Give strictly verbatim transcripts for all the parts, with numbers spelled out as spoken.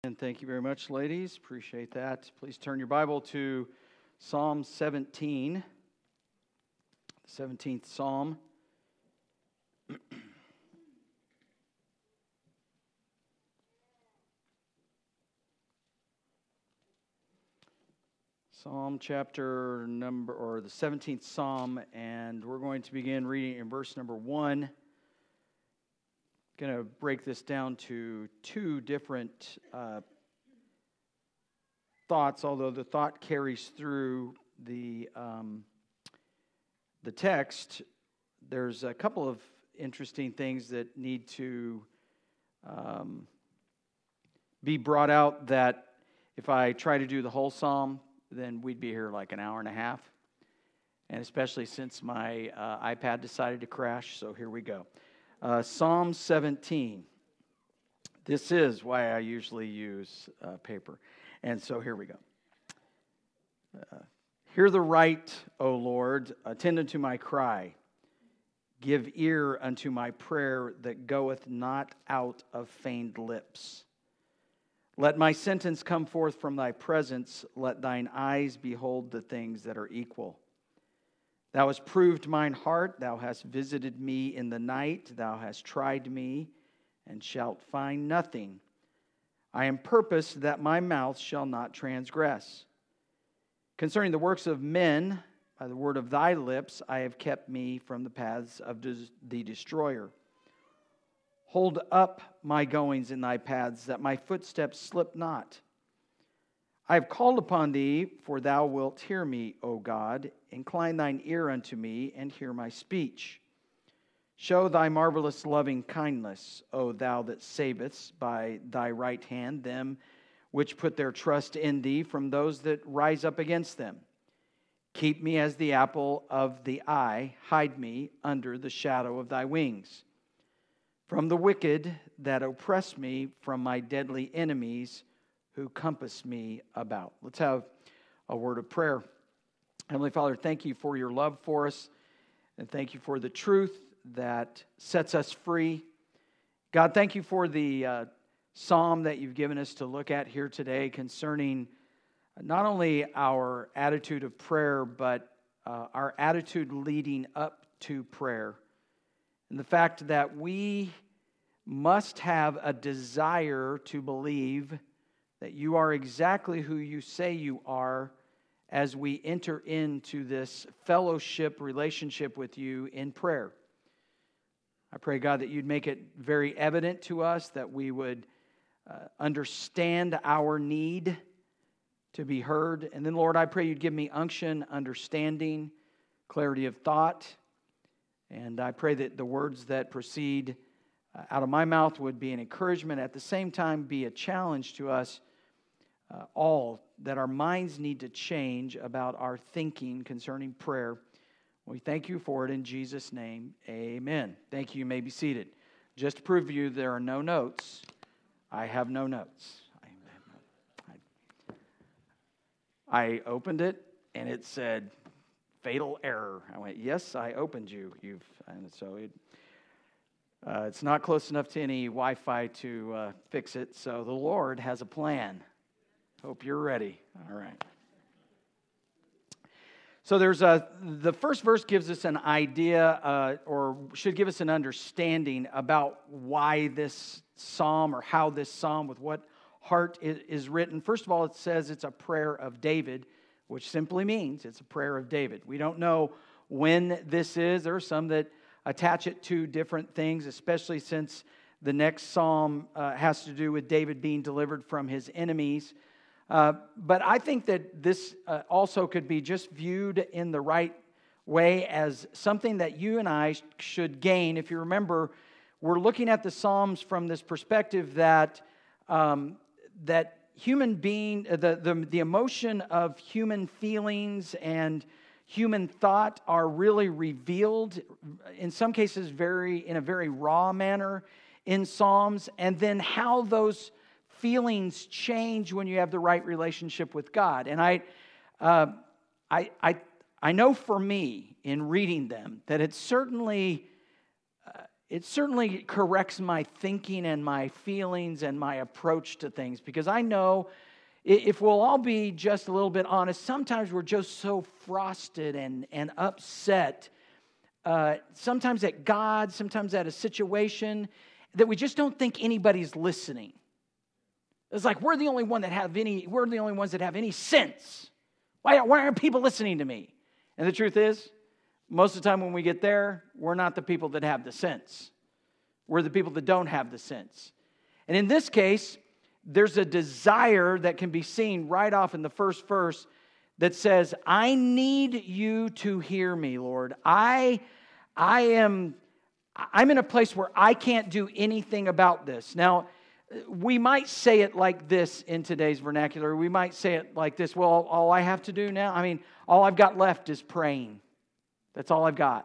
And thank you very much, ladies. Appreciate that. Please turn your Bible to Psalm seventeen, seventeenth Psalm. Psalm chapter number, or the seventeenth Psalm, and we're going to begin reading in verse number one. Going to break this down to two different uh, thoughts, although the thought carries through the um, the text. There's a couple of interesting things that need to um, be brought out that if I try to do the whole psalm, then we'd be here like an hour and a half. And especially since my uh, iPad decided to crash, so here we go. Uh, Psalm seventeen. This is why I usually use uh, paper. And so here we go. Uh, Hear the right, O Lord, attend unto my cry. Give ear unto my prayer that goeth not out of feigned lips. Let my sentence come forth from thy presence. Let thine eyes behold the things that are equal. Thou hast proved mine heart. Thou hast visited me in the night. Thou hast tried me, and shalt find nothing. I am purposed that my mouth shall not transgress. Concerning the works of men, by the word of thy lips, I have kept me from the paths of the destroyer. Hold up my goings in thy paths, that my footsteps slip not. I have called upon thee, for thou wilt hear me, O God. Incline thine ear unto me, and hear my speech. Show thy marvelous loving kindness, O thou that savest by thy right hand them which put their trust in thee from those that rise up against them. Keep me as the apple of the eye, hide me under the shadow of thy wings. From the wicked that oppress me, from my deadly enemies who compass me about. Let's have a word of prayer. Heavenly Father, thank you for your love for us, and thank you for the truth that sets us free. God, thank you for the uh, psalm that you've given us to look at here today concerning not only our attitude of prayer, but uh, our attitude leading up to prayer. And the fact that we must have a desire to believe that you are exactly who you say you are as we enter into this fellowship relationship with you in prayer. I pray, God, that you'd make it very evident to us, that we would uh, understand our need to be heard. And then, Lord, I pray you'd give me unction, understanding, clarity of thought. And I pray that the words that proceed uh, out of my mouth would be an encouragement, at the same time be a challenge to us uh, all, that our minds need to change about our thinking concerning prayer. We thank you for it in Jesus' name. Amen. Thank you. You may be seated. Just to prove to you there are no notes, I have no notes. I opened it, and it said, fatal error. I went, yes, I opened you. You've, and so it, uh, it's not close enough to any Wi-Fi to uh, fix it, so the Lord has a plan. Hope you're ready. All right. So there's a, the first verse gives us an idea, uh, or should give us an understanding about why this psalm, or how this psalm, with what heart is written. First of all, it says it's a prayer of David, which simply means it's a prayer of David. We don't know when this is. There are some that attach it to different things, especially since the next psalm uh, has to do with David being delivered from his enemies. Uh, but I think that this uh, also could be just viewed in the right way as something that you and I should gain. If you remember, we're looking at the Psalms from this perspective that um, that human being, the, the, the emotion of human feelings and human thought are really revealed, in some cases very in a very raw manner in Psalms, and then how those feelings change when you have the right relationship with God. And I, uh, I, I, I know for me in reading them that it certainly, uh, it certainly corrects my thinking and my feelings and my approach to things, because I know if we'll all be just a little bit honest, sometimes we're just so frosted and, and upset, uh, sometimes at God, sometimes at a situation, that we just don't think anybody's listening. It's like we're the only one that have any, we're the only ones that have any sense. Why, why aren't people listening to me? And the truth is, most of the time when we get there, we're not the people that have the sense. We're the people that don't have the sense. And in this case, there's a desire that can be seen right off in the first verse that says, I need you to hear me, Lord. I, I am, I'm in a place where I can't do anything about this. Now, we might say it like this in today's vernacular. We might say it like this, well, all I have to do now, I mean, all I've got left is praying. That's all I've got.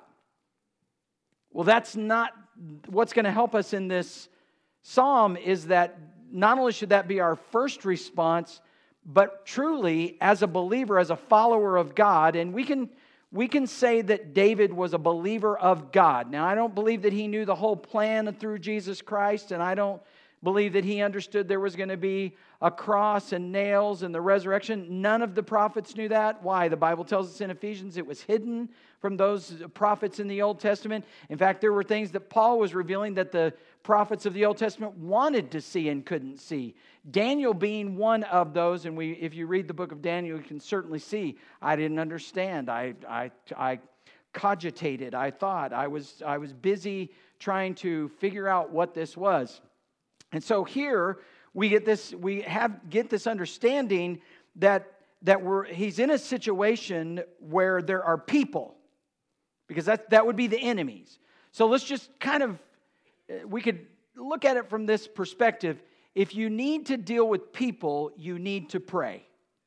Well, that's not what's going to help us in this psalm. Is that not only should that be our first response, but truly as a believer, as a follower of God, and we can we can say that David was a believer of God. Now, I don't believe that he knew the whole plan through Jesus Christ, and I don't believe that he understood there was going to be a cross and nails and the resurrection. None of the prophets knew that. Why? The Bible tells us in Ephesians it was hidden from those prophets in the Old Testament. In fact, there were things that Paul was revealing that the prophets of the Old Testament wanted to see and couldn't see. Daniel being one of those, and we, if you read the book of Daniel, you can certainly see, I didn't understand. I, I, I cogitated. I thought. I was, I was busy trying to figure out what this was. And so here we get this, we have get this understanding that that we're he's in a situation where there are people, because that that would be the enemies. So let's just kind of we could look at it from this perspective. If you need to deal with people, you need to pray.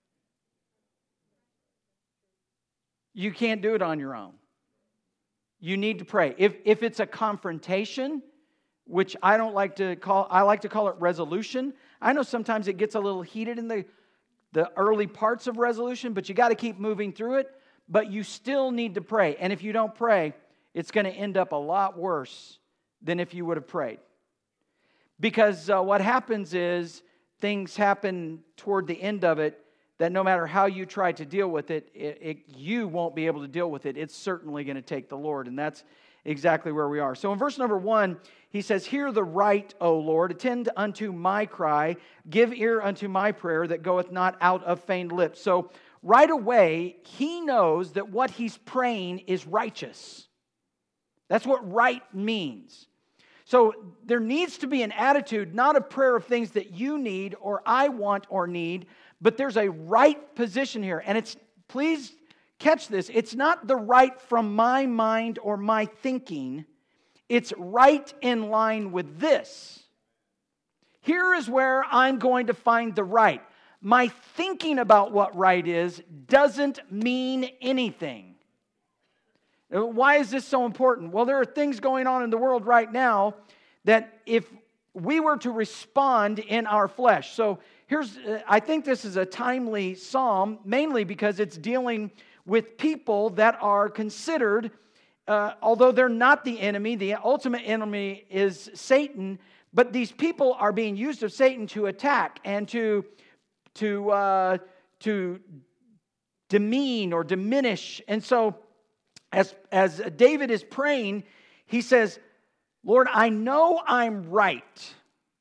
You can't do it on your own. You need to pray. If if it's a confrontation, which I don't like to call, I like to call it resolution. I know sometimes it gets a little heated in the, the early parts of resolution, but you got to keep moving through it. But you still need to pray. And if you don't pray, it's going to end up a lot worse than if you would have prayed. Because uh, what happens is things happen toward the end of it that no matter how you try to deal with it, it, it you won't be able to deal with it. It's certainly going to take the Lord. And that's exactly where we are. So in verse number one, he says, hear the right, O Lord, attend unto my cry, give ear unto my prayer that goeth not out of feigned lips. So right away, he knows that what he's praying is righteous. That's what right means. So there needs to be an attitude, not a prayer of things that you need or I want or need, but there's a right position here. And it's, please catch this, it's not the right from my mind or my thinking. It's right in line with this. Here is where I'm going to find the right. My thinking about what right is doesn't mean anything. Why is this so important? Well, there are things going on in the world right now that if we were to respond in our flesh. So here's, I think this is a timely psalm, mainly because it's dealing with people that are considered, uh, although they're not the enemy, the ultimate enemy is Satan, but these people are being used of Satan to attack and to, to, uh, to demean or diminish. And so as, as David is praying, he says, Lord, I know I'm right.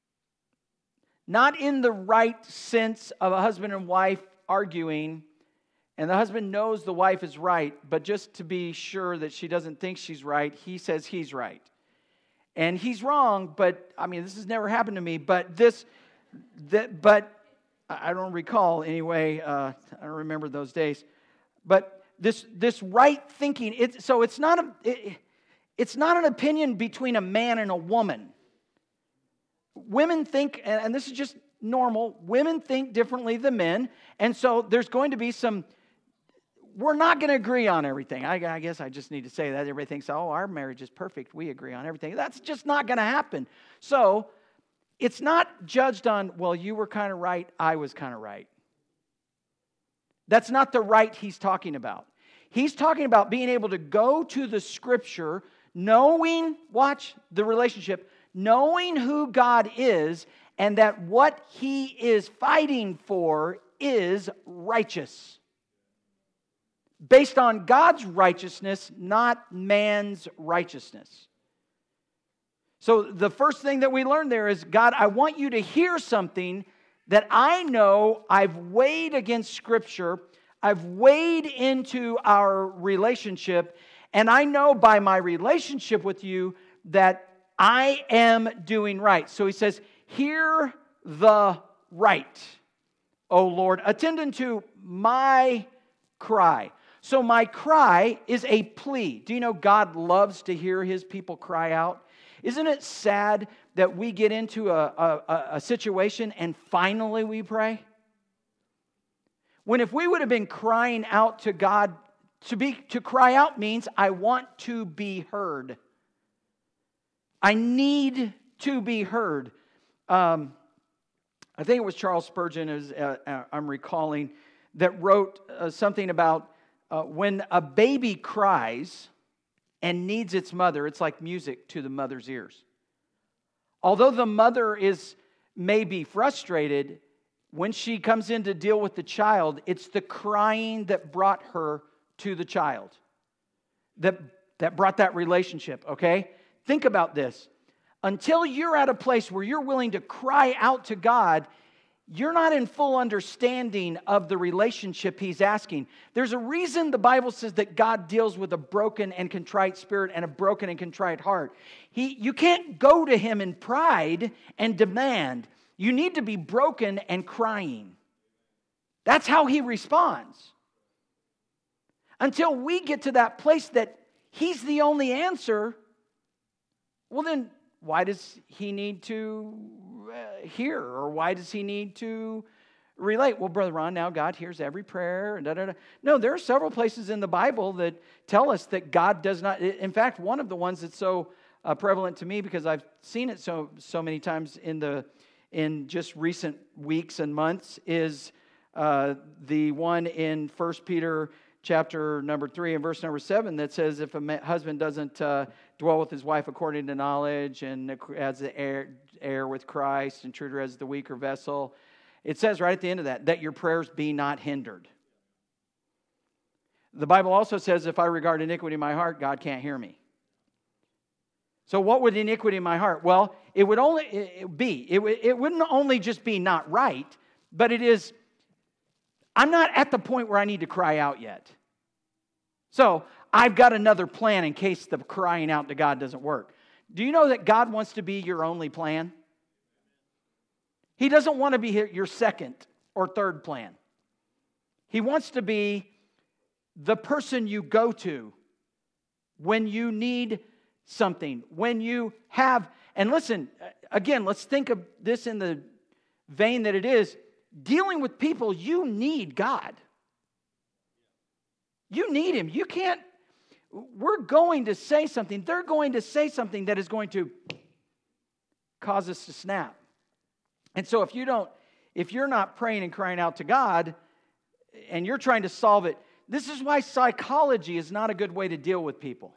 Not in the right sense of a husband and wife arguing, and the husband knows the wife is right, but just to be sure that she doesn't think she's right, he says he's right. And he's wrong, but, I mean, this has never happened to me, but this, that, but, I don't recall anyway, uh, I don't remember those days, but this this right thinking, it, so it's not, a, it, it's not an opinion between a man and a woman. Women think, and this is just normal, women think differently than men, and so there's going to be some, we're not going to agree on everything. I, I guess I just need to say that. Everybody thinks, oh, our marriage is perfect. We agree on everything. That's just not going to happen. So it's not judged on, well, you were kind of right, I was kind of right. That's not the right he's talking about. He's talking about being able to go to the Scripture, knowing, watch the relationship, knowing who God is and that what He is fighting for is righteous. Based on God's righteousness, not man's righteousness. So the first thing that we learn there is, God, I want you to hear something that I know I've weighed against Scripture, I've weighed into our relationship, and I know by my relationship with you that I am doing right. So he says, hear the right, O Lord, attend unto my cry. So my cry is a plea. Do you know God loves to hear His people cry out? Isn't it sad that we get into a, a, a situation and finally we pray? When if we would have been crying out to God, to be to cry out means I want to be heard. I need to be heard. Um, I think it was Charles Spurgeon, as uh, I'm recalling, that wrote uh, something about uh, when a baby cries and needs its mother, it's like music to the mother's ears. Although the mother is maybe frustrated, when she comes in to deal with the child, it's the crying that brought her to the child, that, that brought that relationship, okay? Think about this. Until you're at a place where you're willing to cry out to God, you're not in full understanding of the relationship He's asking. There's a reason the Bible says that God deals with a broken and contrite spirit and a broken and contrite heart. He, you can't go to Him in pride and demand. You need to be broken and crying. That's how He responds. Until we get to that place that He's the only answer, well then, why does He need to uh, hear? Or why does He need to relate? Well, Brother Ron, now God hears every prayer. And da, da, da. No, there are several places in the Bible that tell us that God does not. In fact, one of the ones that's so uh, prevalent to me, because I've seen it so so many times in the in just recent weeks and months, is uh, the one in First Peter chapter number three and verse number seven that says, if a husband doesn't uh, dwell with his wife according to knowledge and as the heir, heir with Christ, intruder as the weaker vessel, it says right at the end of that, that your prayers be not hindered. The Bible also says, if I regard iniquity in my heart, God can't hear me. So what would iniquity in my heart? Well, it would only it be, it, it wouldn't only just be not right, but it is, I'm not at the point where I need to cry out yet. So I've got another plan in case the crying out to God doesn't work. Do you know that God wants to be your only plan? He doesn't want to be your second or third plan. He wants to be the person you go to when you need something, when you have, and listen, again, let's think of this in the vein that it is, dealing with people, you need God. You need Him. You can't, we're going to say something, they're going to say something that is going to cause us to snap. And so if you don't, if you're not praying and crying out to God, and you're trying to solve it, this is why psychology is not a good way to deal with people.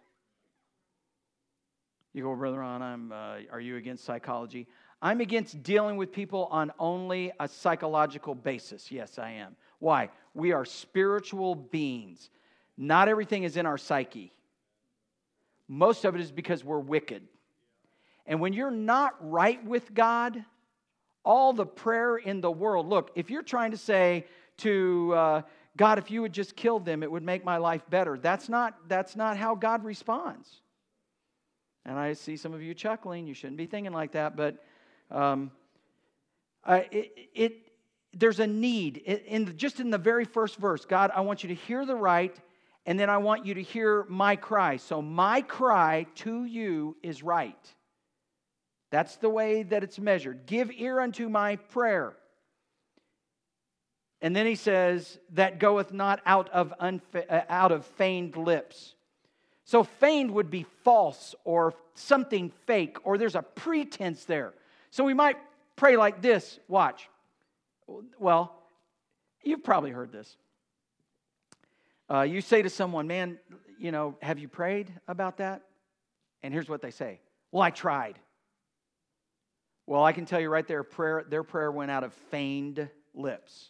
You go, Brother Ron, I'm, uh, are you against psychology? I'm against dealing with people on only a psychological basis. Yes, I am. Why? We are spiritual beings. Not everything is in our psyche. Most of it is because we're wicked. And when you're not right with God, all the prayer in the world, look, if you're trying to say to uh, God, if you would just kill them, it would make my life better. That's not, that's not how God responds. And I see some of you chuckling. You shouldn't be thinking like that, but um, I, it, it there's a need in, in just in the very first verse. God, I want you to hear the right, and then I want you to hear my cry. So my cry to you is right. That's the way that it's measured. Give ear unto my prayer. And then he says, that goeth not out of unfe- out of feigned lips. So feigned would be false or something fake, or there's a pretense there. So we might pray like this. Watch. Well, you've probably heard this. Uh, you say to someone, man, you know, have you prayed about that? And here's what they say. Well, I tried. Well, I can tell you right there, prayer, their prayer went out of feigned lips.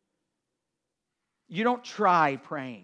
You don't try praying.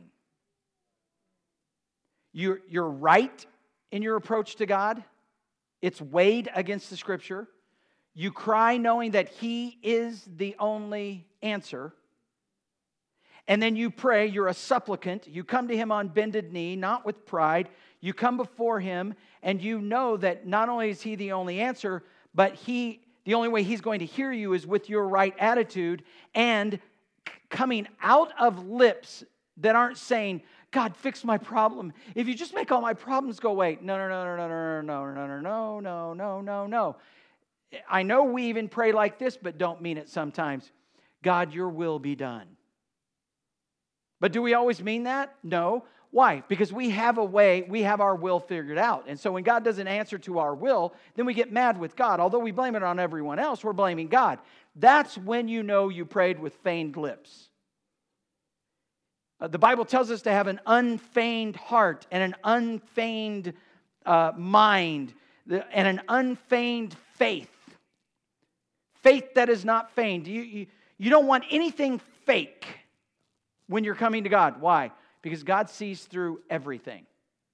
You're, you're right in your approach to God. It's weighed against the Scripture. You cry knowing that He is the only answer. And then you pray, you're a supplicant. You come to Him on bended knee, not with pride. You come before Him, and you know that not only is He the only answer, but He, the only way He's going to hear you is with your right attitude and coming out of lips that aren't saying, God, fix my problem. If you just make all my problems go away. No, no, no, no, no, no, no, no, no, no, no, no, no, no. I know we even pray like this, but don't mean it sometimes. God, your will be done. But do we always mean that? No. Why? Because we have a way, we have our will figured out. And so when God doesn't answer to our will, then we get mad with God. Although we blame it on everyone else, we're blaming God. That's when you know you prayed with feigned lips. Uh, the Bible tells us to have an unfeigned heart and an unfeigned uh, mind and an unfeigned faith. Faith that is not feigned. You, you, you don't want anything fake when you're coming to God. Why? Because God sees through everything.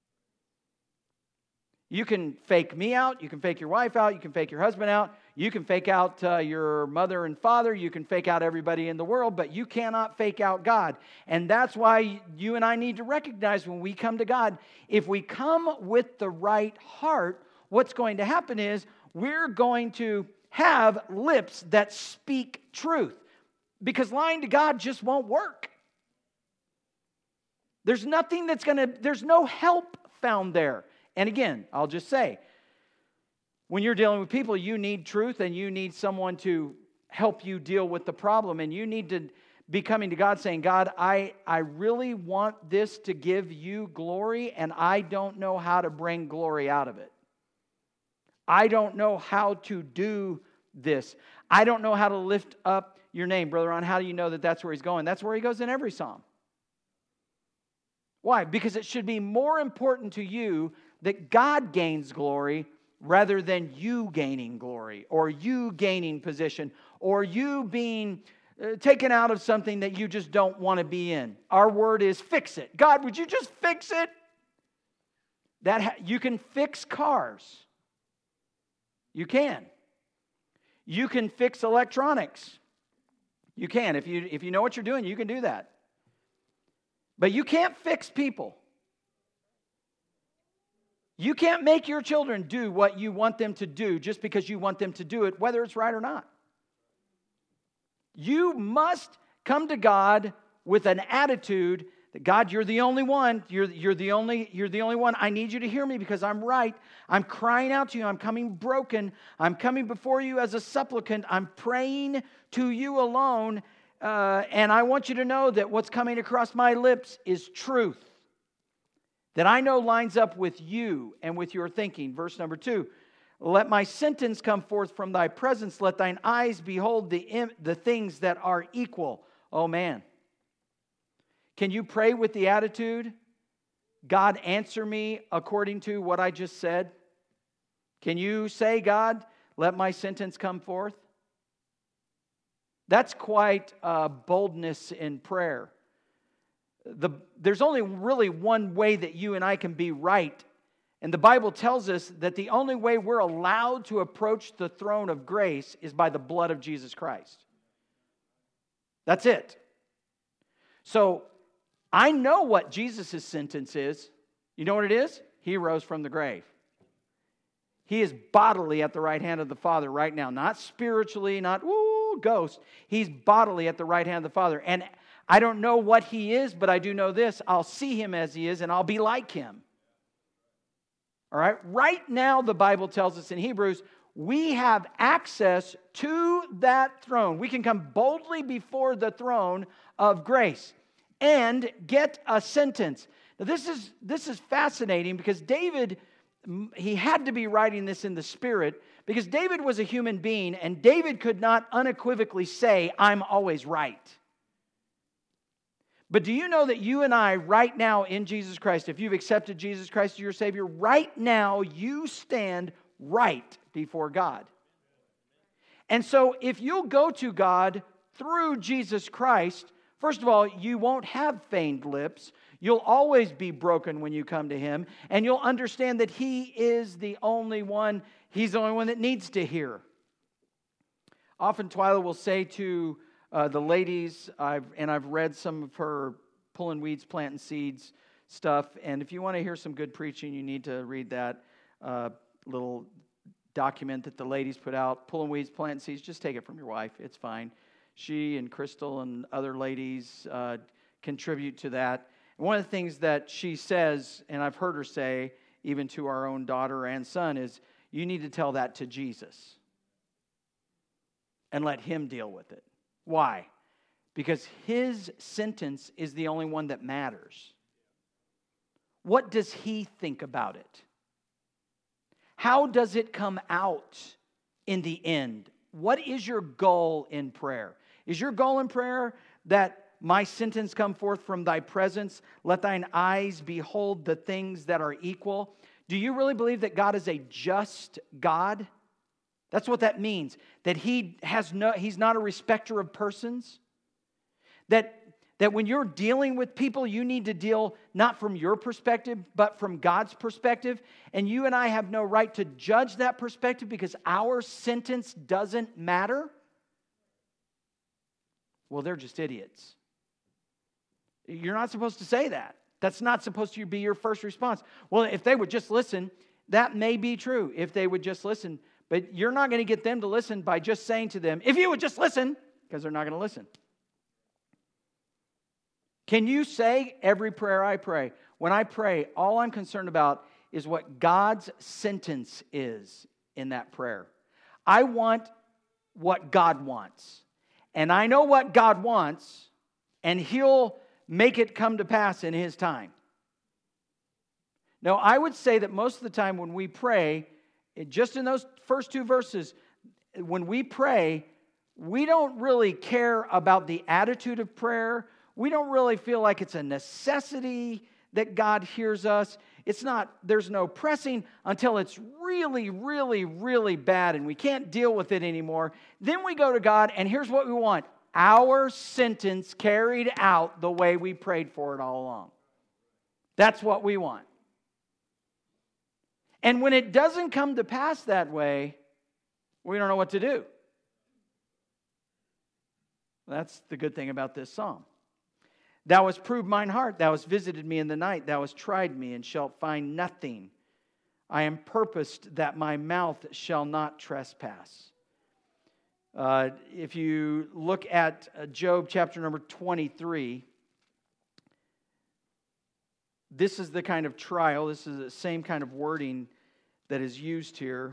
You can fake me out. You can fake your wife out. You can fake your husband out. You can fake out uh, your mother and father. You can fake out everybody in the world, but you cannot fake out God. And that's why you and I need to recognize when we come to God, if we come with the right heart, what's going to happen is we're going to have lips that speak truth. Because lying to God just won't work. There's nothing that's going to, there's no help found there. And again, I'll just say, when you're dealing with people, you need truth and you need someone to help you deal with the problem. And you need to be coming to God saying, God, I, I really want this to give you glory, and I don't know how to bring glory out of it. I don't know how to do this. I don't know how to lift up your name. Brother Ron, how do you know that that's where he's going? That's where he goes in every psalm. Why? Because it should be more important to you that God gains glory rather than you gaining glory or you gaining position or you being uh, taken out of something that you just don't want to be in. Our word is fix it. God, would you just fix it? That ha- you can fix cars. You can. You can fix electronics. You can. If you, if you know what you're doing, you can do that. But you can't fix people. You can't make your children do what you want them to do just because you want them to do it, whether it's right or not. You must come to God with an attitude that, God, you're the only one. You're, you're, the only, you're the only one. I need you to hear me because I'm right. I'm crying out to you. I'm coming broken. I'm coming before you as a supplicant. I'm praying to you alone. Uh, and I want you to know that what's coming across my lips is truth. That I know lines up with you and with your thinking. Verse number two. Let my sentence come forth from thy presence. Let thine eyes behold the, im- the things that are equal. Oh man. Can you pray with the attitude, God, answer me according to what I just said? Can you say, God, let my sentence come forth? That's quite uh, boldness in prayer. The, there's only really one way that you and I can be right. And the Bible tells us that the only way we're allowed to approach the throne of grace is by the blood of Jesus Christ. That's it. So, I know what Jesus' sentence is. You know what it is? He rose from the grave. He is bodily at the right hand of the Father right now. Not spiritually, not, woo, ghost. He's bodily at the right hand of the Father. And I don't know what He is, but I do know this. I'll see Him as He is, and I'll be like Him. All right? Right now, the Bible tells us in Hebrews, we have access to that throne. We can come boldly before the throne of grace and get a sentence. Now, this is, this is fascinating because David, he had to be writing this in the Spirit because David was a human being and David could not unequivocally say, I'm always right. But do you know that you and I, right now in Jesus Christ, if you've accepted Jesus Christ as your Savior, right now you stand right before God. And so if you'll go to God through Jesus Christ, first of all, you won't have feigned lips. You'll always be broken when you come to Him. And you'll understand that He is the only one, He's the only one that needs to hear. Often Twyla will say to uh, the ladies, I've, and I've read some of her Pulling Weeds, Planting Seeds stuff, and if you want to hear some good preaching, you need to read that uh, little document that the ladies put out, Pulling Weeds, Planting Seeds. Just take it from your wife. It's fine. She and Crystal and other ladies uh, contribute to that. And one of the things that she says, and I've heard her say, even to our own daughter and son, is you need to tell that to Jesus and let Him deal with it. Why? Because His sentence is the only one that matters. What does He think about it? How does it come out in the end? What is your goal in prayer? Is your goal in prayer that my sentence come forth from Thy presence? Let Thine eyes behold the things that are equal. Do you really believe that God is a just God? That's what that means. That He has no, He's not a respecter of persons. That, that when you're dealing with people, you need to deal not from your perspective, but from God's perspective. And you and I have no right to judge that perspective because our sentence doesn't matter. Well, they're just idiots. You're not supposed to say that. That's not supposed to be your first response. Well, if they would just listen, that may be true if they would just listen. But you're not going to get them to listen by just saying to them, if you would just listen, because they're not going to listen. Can you say every prayer I pray? When I pray, all I'm concerned about is what God's sentence is in that prayer. I want what God wants. And I know what God wants, and He'll make it come to pass in His time. Now, I would say that most of the time when we pray, just in those first two verses, when we pray, we don't really care about the attitude of prayer. We don't really feel like it's a necessity that God hears us. It's not, there's no pressing until it's really, really, really bad and we can't deal with it anymore. Then we go to God and here's what we want. Our sentence carried out the way we prayed for it all along. That's what we want. And when it doesn't come to pass that way, we don't know what to do. That's the good thing about this psalm. Thou hast proved mine heart, thou hast visited me in the night, thou hast tried me, and shalt find nothing. I am purposed that my mouth shall not trespass. Uh, if you look at Job chapter number twenty-three, this is the kind of trial, this is the same kind of wording that is used here.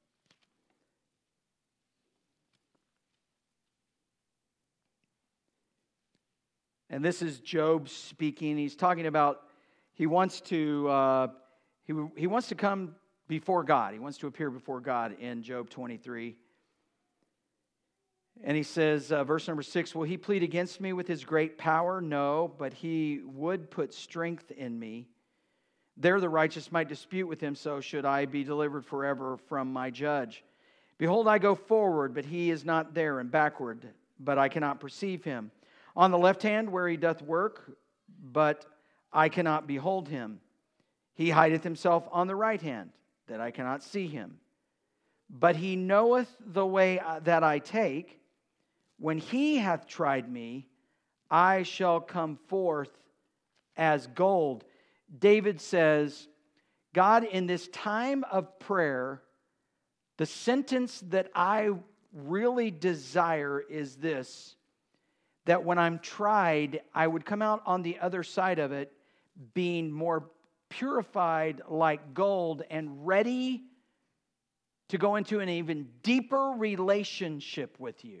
And this is Job speaking. He's talking about he wants to uh, he he wants to come before God. He wants to appear before God in Job twenty-three. And he says, uh, verse number six, will He plead against me with His great power? No, but He would put strength in me. There the righteous might dispute with Him, so should I be delivered forever from my judge. Behold, I go forward, but He is not there, and backward, but I cannot perceive Him. On the left hand where He doth work, but I cannot behold Him. He hideth Himself on the right hand, that I cannot see Him. But He knoweth the way that I take. When He hath tried me, I shall come forth as gold. David says, God, in this time of prayer, the sentence that I really desire is this, that when I'm tried, I would come out on the other side of it being more purified like gold and ready to go into an even deeper relationship with You.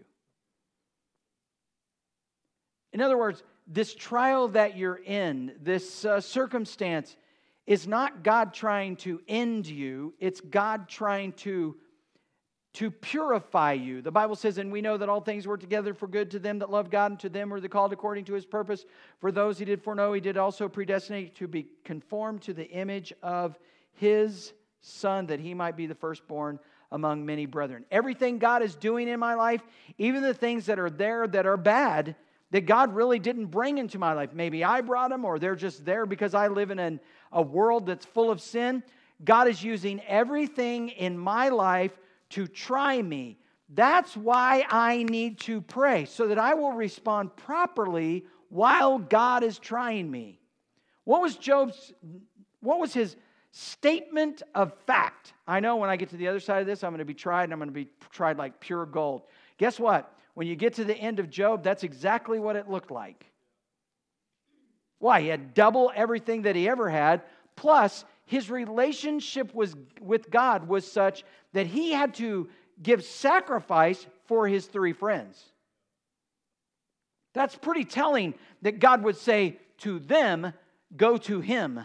In other words, this trial that you're in, this uh, circumstance, is not God trying to end you. It's God trying to to purify you. The Bible says, and we know that all things work together for good to them that love God, and to them are the called according to His purpose. For those He did foreknow, He did also predestinate to be conformed to the image of His Son, that He might be the firstborn among many brethren. Everything God is doing in my life, even the things that are there that are bad, that God really didn't bring into my life. Maybe I brought them, or they're just there because I live in an, a world that's full of sin. God is using everything in my life to try me. That's why I need to pray, so that I will respond properly while God is trying me. What was Job's, what was his statement of fact? I know when I get to the other side of this, I'm going to be tried, and I'm going to be tried like pure gold. Guess what? When you get to the end of Job, that's exactly what it looked like. Why? He had double everything that he ever had, plus his relationship was, with God was such that he had to give sacrifice for his three friends. That's pretty telling that God would say to them, go to him.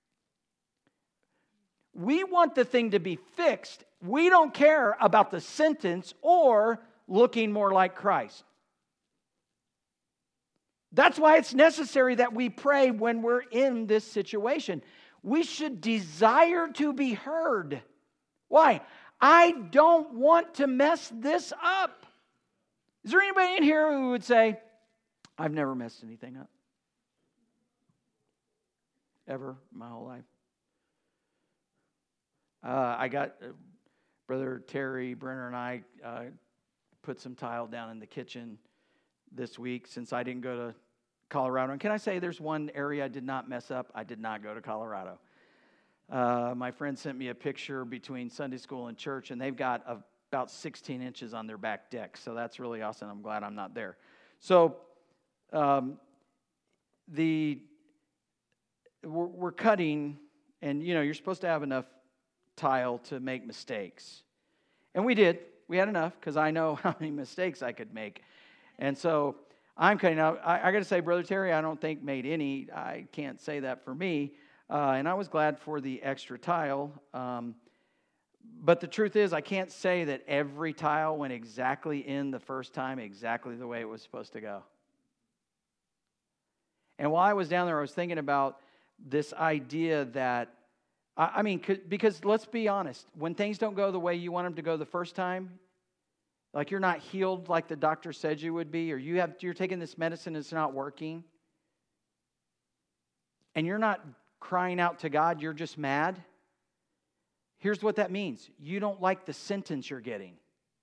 We want the thing to be fixed. We don't care about the sentence or looking more like Christ. That's why it's necessary that we pray when we're in this situation. We should desire to be heard. Why? I don't want to mess this up. Is there anybody in here who would say, I've never messed anything up? Ever, my whole life. Uh, I got, uh, Brother Terry Brenner and I uh, put some tile down in the kitchen this week since I didn't go to Colorado. And can I say there's one area I did not mess up? I did not go to Colorado. Uh, my friend sent me a picture between Sunday school and church, and they've got a, about sixteen inches on their back deck. So that's really awesome. I'm glad I'm not there. So um, the we're, we're cutting, and you know you're supposed to have enough tile to make mistakes. And we did. We had enough because I know how many mistakes I could make. And so I'm cutting out. I, I got to say, Brother Terry, I don't think made any. I can't say that for me. Uh, and I was glad for the extra tile. Um, but the truth is, I can't say that every tile went exactly in the first time, exactly the way it was supposed to go. And while I was down there, I was thinking about this idea that, I, I mean, because let's be honest, when things don't go the way you want them to go the first time, like you're not healed like the doctor said you would be, or you have, you're taking this medicine and it's not working, and you're not crying out to God, you're just mad. Here's what that means. You don't like the sentence you're getting.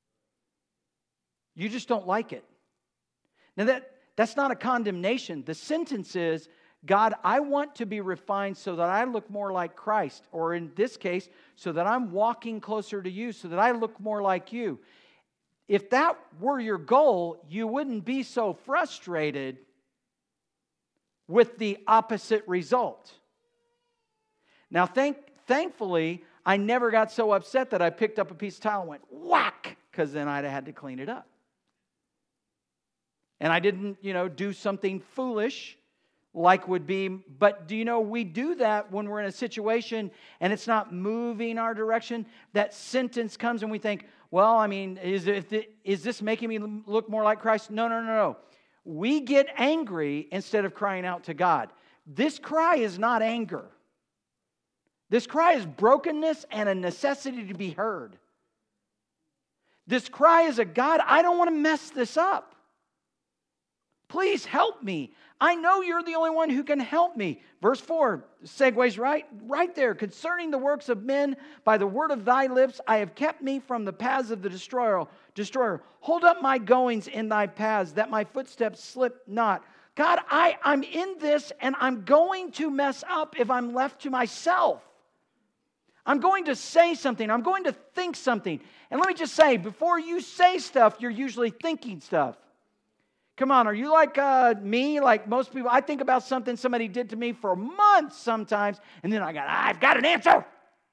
You just don't like it. Now that, that's not a condemnation. The sentence is, God, I want to be refined so that I look more like Christ, or in this case, so that I'm walking closer to you, so that I look more like you. If that were your goal, you wouldn't be so frustrated with the opposite result. Now, thank, thankfully, I never got so upset that I picked up a piece of tile and went whack, because then I'd have had to clean it up. And I didn't, you know, do something foolish like would be, but do you know, we do that when we're in a situation and it's not moving our direction. That sentence comes and we think, well, I mean, is, it, is this making me look more like Christ? No, no, no, no. We get angry instead of crying out to God. This cry is not anger. This cry is brokenness and a necessity to be heard. This cry is a God, I don't want to mess this up. Please help me. I know you're the only one who can help me. Verse four segues right, right there. Concerning the works of men, by the word of thy lips, I have kept me from the paths of the destroyer. Destroyer, hold up my goings in thy paths, that my footsteps slip not. God, I, I'm in this, and I'm going to mess up if I'm left to myself. I'm going to say something. I'm going to think something. And let me just say, before you say stuff, you're usually thinking stuff. Come on, are you like uh, me? Like most people, I think about something somebody did to me for months sometimes, and then I got, I've got an answer.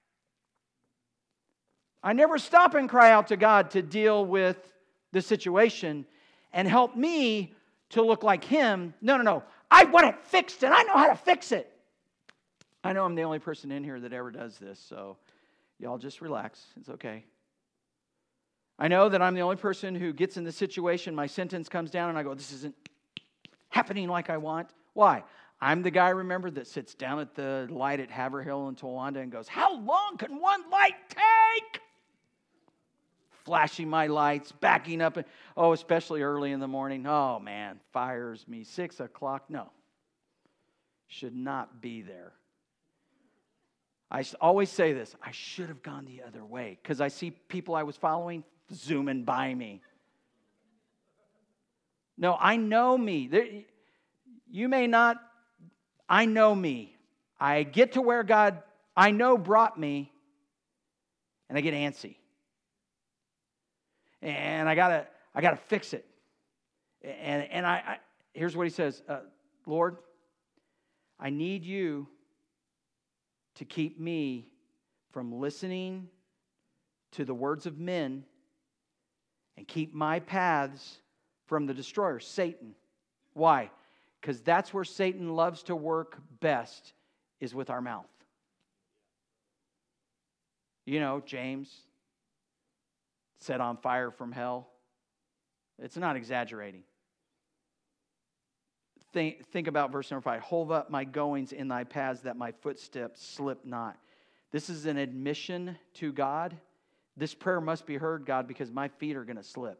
I never stop and cry out to God to deal with the situation and help me to look like Him. No, no, no. I want it fixed, and I know how to fix it. I know I'm the only person in here that ever does this, so y'all just relax. It's okay. I know that I'm the only person who gets in the situation, my sentence comes down, and I go, this isn't happening like I want. Why? I'm the guy, remember, that sits down at the light at Haverhill in Towanda and goes, how long can one light take? Flashing my lights, backing up. And, oh, especially early in the morning. Oh, man, fires me. Six o'clock. No. Should not be there. I always say this. I should have gone the other way because I see people I was following zooming by me. No, I know me. There, you may not. I know me. I get to where God, I know, brought me, and I get antsy. And I gotta, I gotta fix it. And and I, I here's what he says, uh, Lord, I need you to keep me from listening to the words of men and keep my paths from the destroyer, Satan. Why? Because that's where Satan loves to work best, is with our mouth. You know, James, set on fire from hell. It's not exaggerating. Think, think about verse number five. Hold up my goings in thy paths, that my footsteps slip not. This is an admission to God. This prayer must be heard, God, because my feet are going to slip.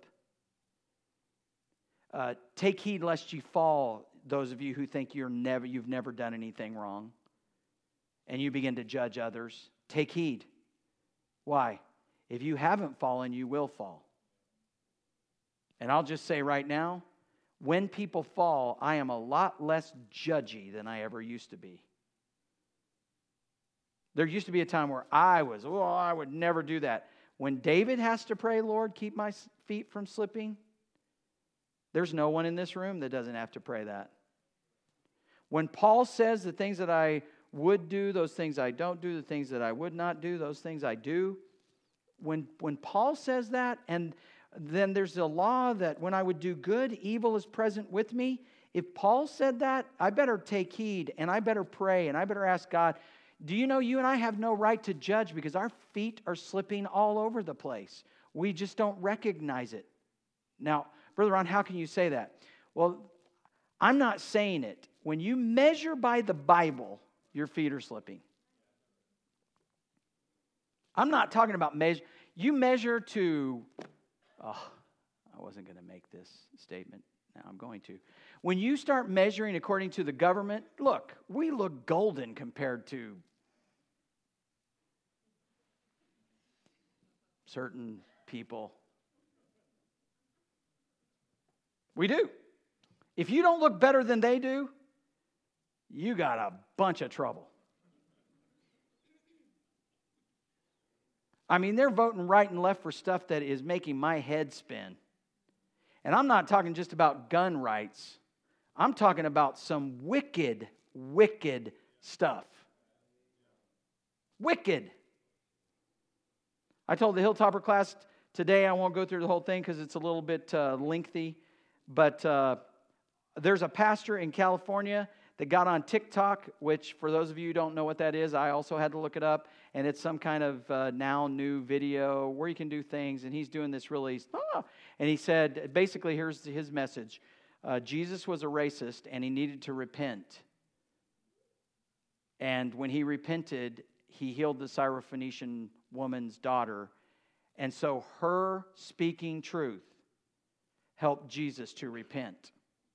Uh, take heed lest you fall, those of you who think you're never, you've never done anything wrong, and you begin to judge others. Take heed. Why? If you haven't fallen, you will fall. And I'll just say right now, when people fall, I am a lot less judgy than I ever used to be. There used to be a time where I was, oh, I would never do that. When David has to pray, Lord, keep my feet from slipping, there's no one in this room that doesn't have to pray that. When Paul says the things that I would do, those things I don't do, the things that I would not do, those things I do, when, when Paul says that, and then there's a law that when I would do good, evil is present with me. If Paul said that, I better take heed, and I better pray, and I better ask God, do you know you and I have no right to judge because our feet are slipping all over the place. We just don't recognize it. Now, Brother Ron, how can you say that? Well, I'm not saying it. When you measure by the Bible, your feet are slipping. I'm not talking about measure. You measure to, oh, I wasn't going to make this statement. Now I'm going to. When you start measuring according to the government, look, we look golden compared to certain people. We do. If you don't look better than they do, you got a bunch of trouble. I mean, they're voting right and left for stuff that is making my head spin. And I'm not talking just about gun rights. I'm talking about some wicked, wicked stuff. Wicked. I told the Hilltopper class today, I won't go through the whole thing because it's a little bit uh, lengthy, but uh, there's a pastor in California that got on TikTok, which for those of you who don't know what that is, I also had to look it up, and it's some kind of uh, now new video where you can do things, and he's doing this really, oh, and he said, basically, here's his message. Uh, Jesus was a racist, and he needed to repent. And when he repented, he healed the Syrophoenician woman's daughter, and so her speaking truth helped Jesus to repent.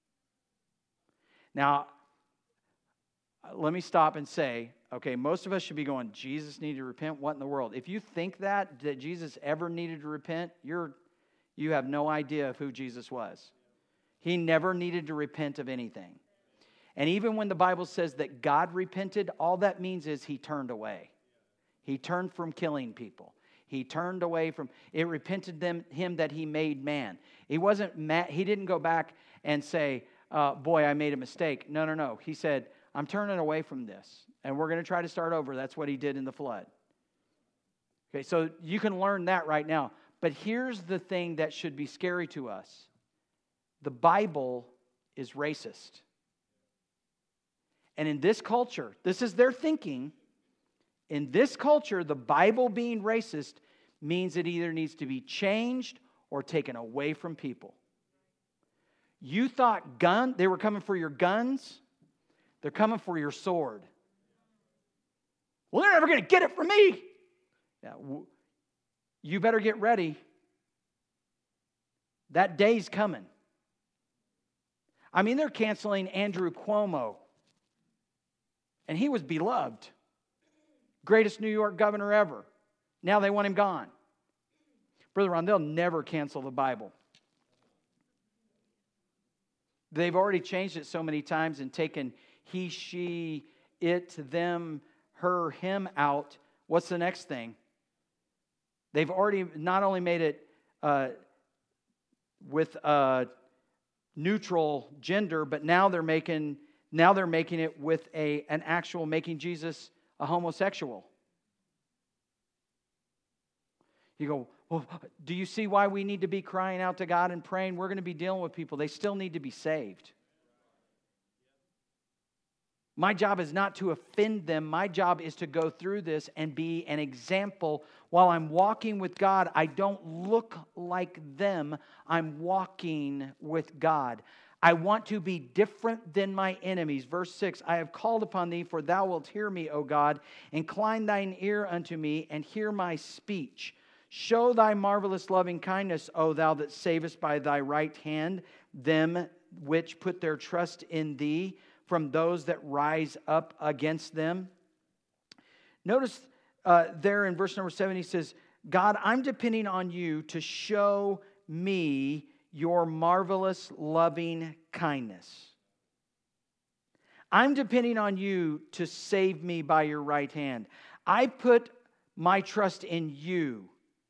Now, let me stop and say, okay, most of us should be going, Jesus needed to repent? What in the world? If you think that, that Jesus ever needed to repent, you're, you have no idea of who Jesus was. He never needed to repent of anything. And even when the Bible says that God repented, all that means is he turned away. He turned from killing people. He turned away from, it repented them, him that he made man. He wasn't mad, he didn't go back and say, uh, boy, I made a mistake. No, no, no. He said, I'm turning away from this, and we're going to try to start over. That's what he did in the flood. Okay, so you can learn that right now. But here's the thing that should be scary to us. The Bible is racist. And in this culture, this is their thinking. In this culture, the Bible being racist means it either needs to be changed or taken away from people. You thought gun, they were coming for your guns. They're coming for your sword. Well, they're never going to get it from me. Now, you better get ready. That day's coming. I mean, they're canceling Andrew Cuomo. And he was beloved. Greatest New York governor ever. Now they want him gone. Brother Ron, they'll never cancel the Bible. They've already changed it so many times and taken he, she, it, them, her, him out. What's the next thing? They've already not only made it uh, with a neutral gender, but now they're making now they're making it with a an actual making Jesus a homosexual. You go, well, do you see why we need to be crying out to God and praying? We're going to be dealing with people. They still need to be saved. My job is not to offend them. My job is to go through this and be an example. While I'm walking with God, I don't look like them. I'm walking with God. I want to be different than my enemies. Verse six, I have called upon thee, for thou wilt hear me, O God. Incline thine ear unto me, and hear my speech. Show thy marvelous loving kindness, O thou that savest by thy right hand them which put their trust in thee, from those that rise up against them. Notice uh, there in verse number seven, he says, God, I'm depending on you to show me your marvelous loving kindness. I'm depending on you to save me by your right hand. I put my trust in you.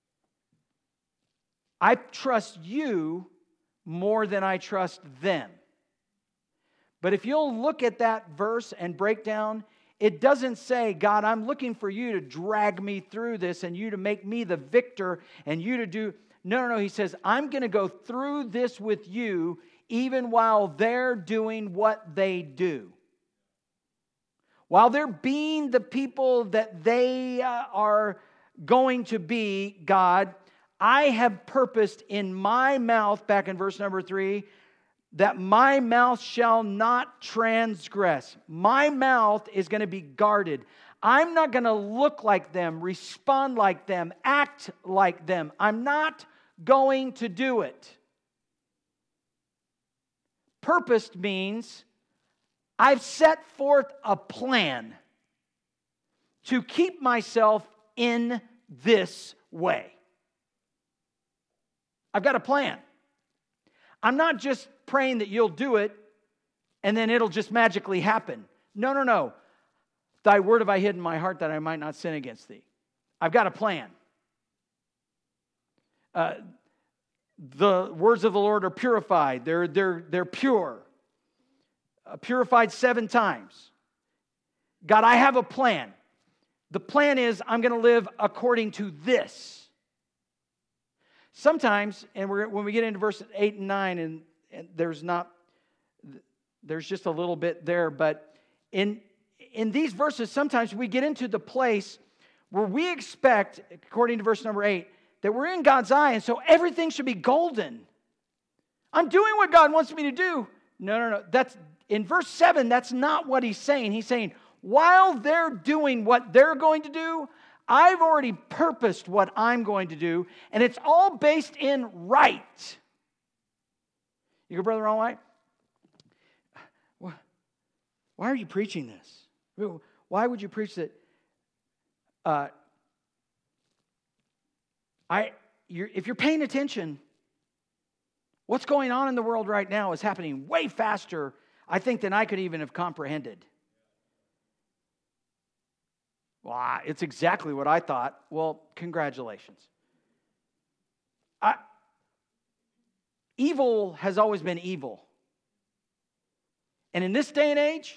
I trust you more than I trust them. But if you'll look at that verse and break down, it doesn't say, God, I'm looking for you to drag me through this and you to make me the victor and you to do... No, no, no. He says, I'm going to go through this with you even while they're doing what they do. While they're being the people that they uh, are going to be, God, I have purposed in my mouth, back in verse number three, that my mouth shall not transgress. My mouth is going to be guarded. I'm not going to look like them, respond like them, act like them. I'm not going to do it. Purposed means I've set forth a plan to keep myself in this way. I've got a plan. I'm not just praying that you'll do it and then it'll just magically happen. No, no, no. Thy word have I hid in my heart that I might not sin against thee. I've got a plan. Uh, the words of the Lord are purified. They're, they're, they're pure. Uh, purified seven times. God, I have a plan. The plan is I'm going to live according to this. Sometimes, and we're, when we get into verses eight and nine, and, and there's not, there's just a little bit there, but in in these verses, sometimes we get into the place where we expect, according to verse number eight, that we're in God's eye, and so everything should be golden. I'm doing what God wants me to do. No, no, no. That's in verse seven, that's not what he's saying. He's saying, while they're doing what they're going to do, I've already purposed what I'm going to do, and it's all based in right. You go, Brother, all right? Why are you preaching this? Why would you preach that? Uh, I, you're, if you're paying attention, what's going on in the world right now is happening way faster, I think, than I could even have comprehended. Wow, it's exactly what I thought. Well, congratulations. I, evil has always been evil. And in this day and age,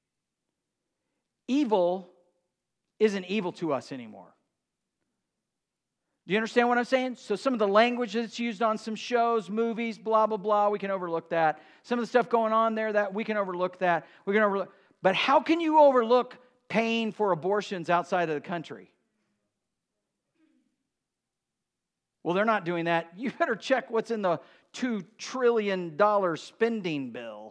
evil isn't evil to us anymore. Do you understand what I'm saying? So some of the language that's used on some shows, movies, blah, blah, blah, we can overlook that. Some of the stuff going on there, that we can overlook that. We can overlook. But how can you overlook paying for abortions outside of the country? Well, they're not doing that. You better check what's in the two trillion dollars spending bill.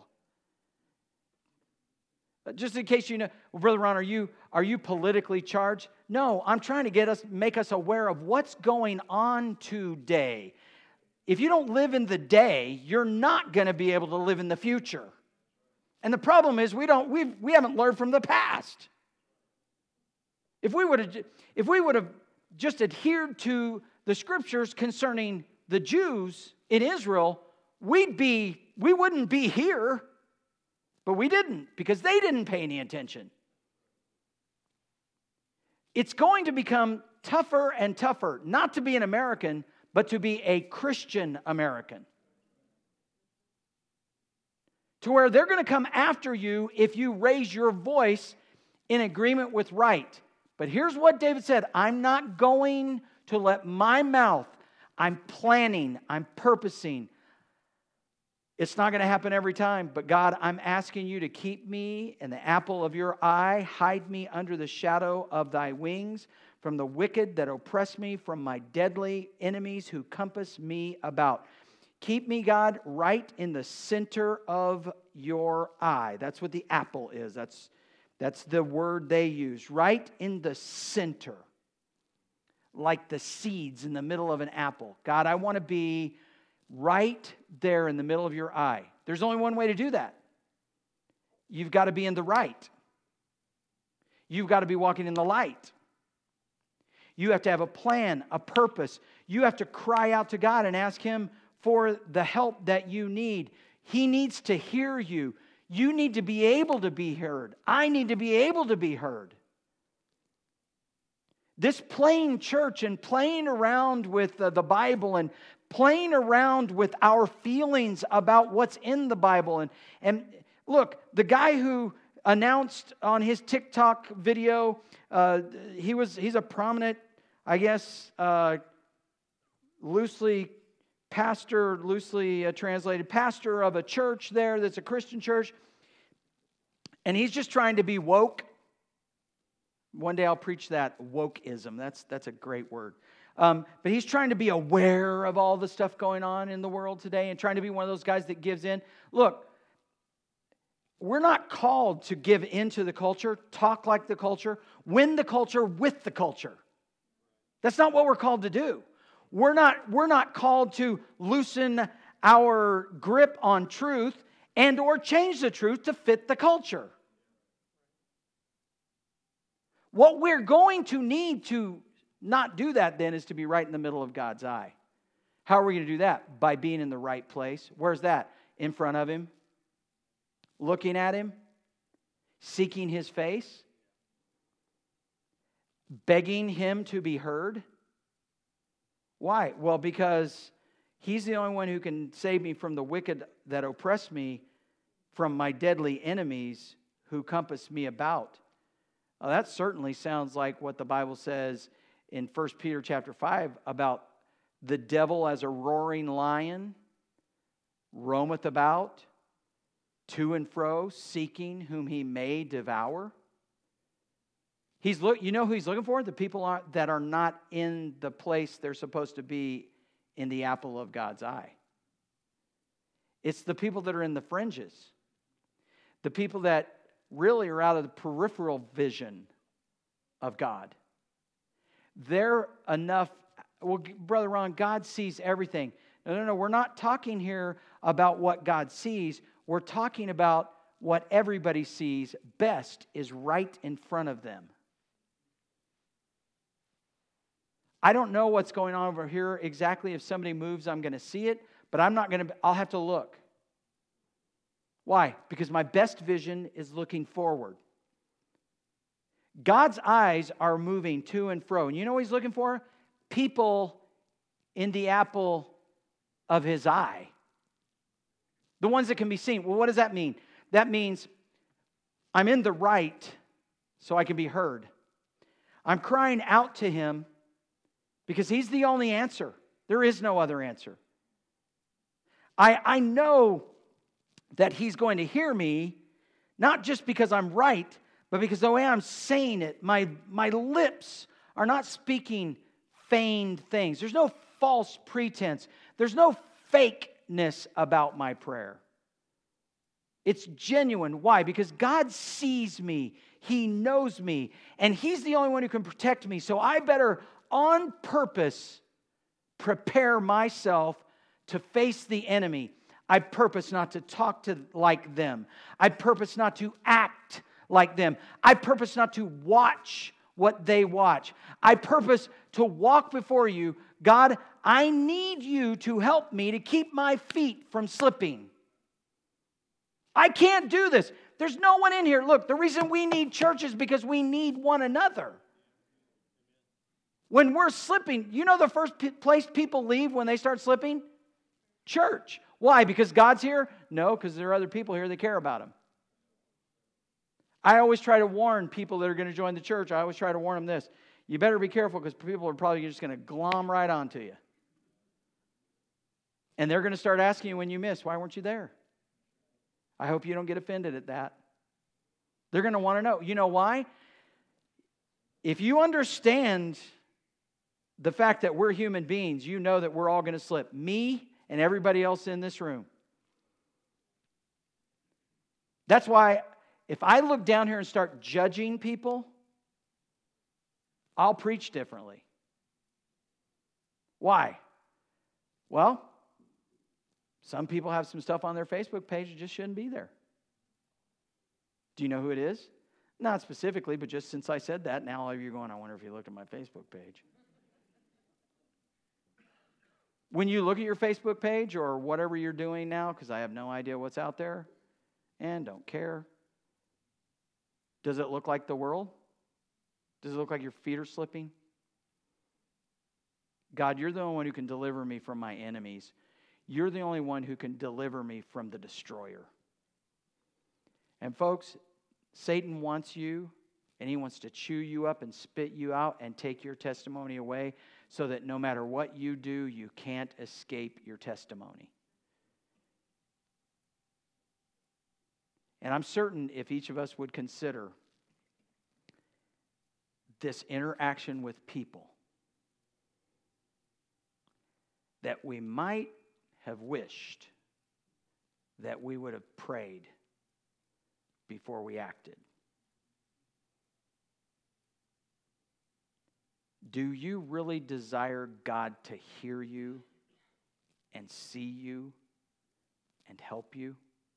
Just in case you know, well, Brother Ron, are you, are you politically charged? No, I'm trying to get us, make us aware of what's going on today. If you don't live in the day, you're not going to be able to live in the future. And the problem is we don't, we've, we haven't learned from the past. If we would have, if we would have just adhered to the scriptures concerning the Jews in Israel, we'd be, we wouldn't be here. But we didn't, because they didn't pay any attention. It's going to become tougher and tougher, not to be an American, but to be a Christian American. To where they're going to come after you if you raise your voice in agreement with right. But here's what David said, I'm not going to let my mouth, I'm planning, I'm purposing. It's not going to happen every time, but God, I'm asking you to keep me in the apple of your eye. Hide me under the shadow of thy wings from the wicked that oppress me, from my deadly enemies who compass me about. Keep me, God, right in the center of your eye. That's what the apple is. That's, that's the word they use. Right in the center. Like the seeds in the middle of an apple. God, I want to be right there in the middle of your eye. There's only one way to do that. You've got to be in the right. You've got to be walking in the light. You have to have a plan, a purpose. You have to cry out to God and ask Him for the help that you need. He needs to hear you. You need to be able to be heard. I need to be able to be heard. This playing church and playing around with uh, the Bible and playing around with our feelings about what's in the Bible. And, and look, the guy who announced on his TikTok video, uh, he was he's a prominent, I guess, uh, loosely pastor, loosely uh, translated pastor of a church there that's a Christian church. And he's just trying to be woke. One day I'll preach that, wokeism. That's, that's a great word. Um, but he's trying to be aware of all the stuff going on in the world today and trying to be one of those guys that gives in. Look, we're not called to give into the culture, talk like the culture, win the culture with the culture. That's not what we're called to do. We're not, we're not called to loosen our grip on truth and or change the truth to fit the culture. What we're going to need to not do that then is to be right in the middle of God's eye. How are we going to do that? By being in the right place. Where's that? In front of Him. Looking at Him. Seeking His face. Begging Him to be heard. Why? Well, because He's the only one who can save me from the wicked that oppress me, from my deadly enemies who compass me about. Well, that certainly sounds like what the Bible says in First Peter chapter five about the devil as a roaring lion roameth about, to and fro, seeking whom he may devour. He's look. You know who he's looking for? The people are, that are not in the place they're supposed to be in the apple of God's eye. It's the people that are in the fringes. The people that really are out of the peripheral vision of God. They're enough. Well, Brother Ron, God sees everything. No, no, no. We're not talking here about what God sees. We're talking about what everybody sees best is right in front of them. I don't know what's going on over here exactly. If somebody moves, I'm going to see it, but I'm not going to, I'll have to look. Why? Because my best vision is looking forward. God's eyes are moving to and fro. And you know what He's looking for? People in the apple of His eye. The ones that can be seen. Well, what does that mean? That means I'm in the right so I can be heard. I'm crying out to Him because He's the only answer. There is no other answer. I, I know that He's going to hear me, not just because I'm right, but because the way I'm saying it, my, my lips are not speaking feigned things. There's no false pretense. There's no fakeness about my prayer. It's genuine. Why? Because God sees me. He knows me. And He's the only one who can protect me. So I better, on purpose, prepare myself to face the enemy. I purpose not to talk to like them. I purpose not to act like them. I purpose not to watch what they watch. I purpose to walk before you. God, I need you to help me to keep my feet from slipping. I can't do this. There's no one in here. Look, the reason we need church is because we need one another. When we're slipping, you know the first p- place people leave when they start slipping? Church. Why? Because God's here? No, because there are other people here that care about Him. I always try to warn people that are going to join the church. I always try to warn them this. You better be careful because people are probably just going to glom right onto you. And they're going to start asking you when you miss, why weren't you there? I hope you don't get offended at that. They're going to want to know. You know why? If you understand the fact that we're human beings, you know that we're all going to slip. Me and everybody else in this room. That's why if I look down here and start judging people, I'll preach differently. Why? Well, some people have some stuff on their Facebook page that just shouldn't be there. Do you know who it is? Not specifically, but just since I said that, now all of you are going, I wonder if you looked at my Facebook page. When you look at your Facebook page or whatever you're doing now, because I have no idea what's out there and don't care, does it look like the world? Does it look like your feet are slipping? God, you're the only one who can deliver me from my enemies. You're the only one who can deliver me from the destroyer. And folks, Satan wants you, and he wants to chew you up and spit you out and take your testimony away so that no matter what you do, you can't escape your testimony. And I'm certain if each of us would consider this interaction with people, that we might have wished that we would have prayed before we acted. Do you really desire God to hear you and see you and help you?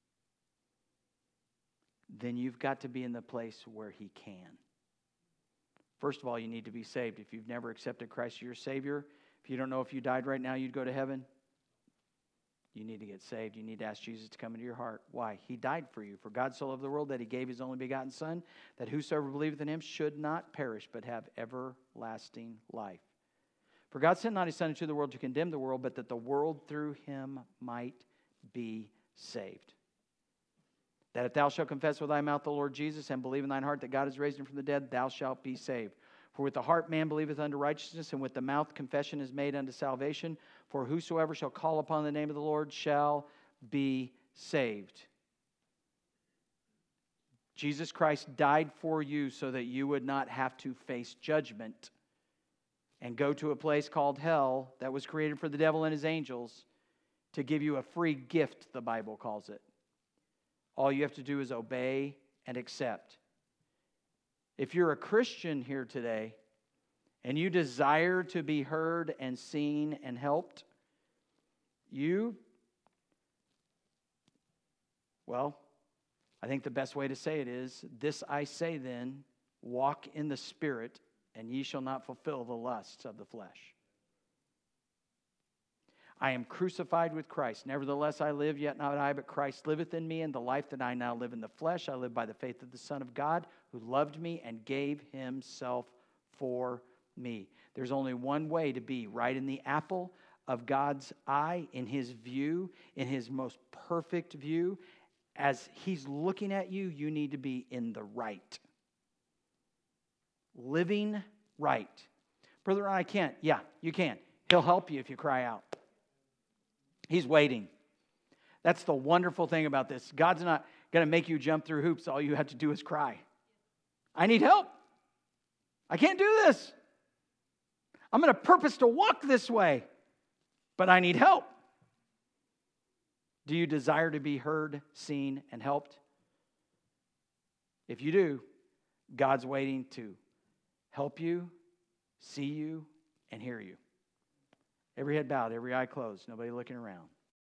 Then you've got to be in the place where He can. First of all, you need to be saved. If you've never accepted Christ as your Savior, if you don't know if you died right now, you'd go to heaven, you need to get saved. You need to ask Jesus to come into your heart. Why? He died for you. For God so loved the world that He gave His only begotten Son, that whosoever believeth in Him should not perish, but have everlasting life. For God sent not His Son into the world to condemn the world, but that the world through Him might be saved. That if thou shalt confess with thy mouth the Lord Jesus, and believe in thine heart that God has raised Him from the dead, thou shalt be saved. For with the heart man believeth unto righteousness, and with the mouth confession is made unto salvation. For whosoever shall call upon the name of the Lord shall be saved. Jesus Christ died for you so that you would not have to face judgment and go to a place called hell that was created for the devil and his angels to give you a free gift, the Bible calls it. All you have to do is obey and accept. If you're a Christian here today and you desire to be heard and seen and helped, you, well, I think the best way to say it is, this I say then, walk in the Spirit, and ye shall not fulfill the lusts of the flesh. I am crucified with Christ. Nevertheless I live, yet not I, but Christ liveth in me. And the life that I now live in the flesh, I live by the faith of the Son of God, who loved me and gave Himself for me. There's only one way to be right in the apple of God's eye, in His view, in His most perfect view. As He's looking at you, you need to be in the right. Living right. Brother, I can't. Yeah, you can. He'll help you if you cry out. He's waiting. That's the wonderful thing about this. God's not going to make you jump through hoops. All you have to do is cry. I need help. I can't do this. I'm going to purpose to walk this way. but I need help. Do you desire to be heard, seen, and helped? If you do, God's waiting to help you, see you, and hear you. Every head bowed, every eye closed, nobody looking around.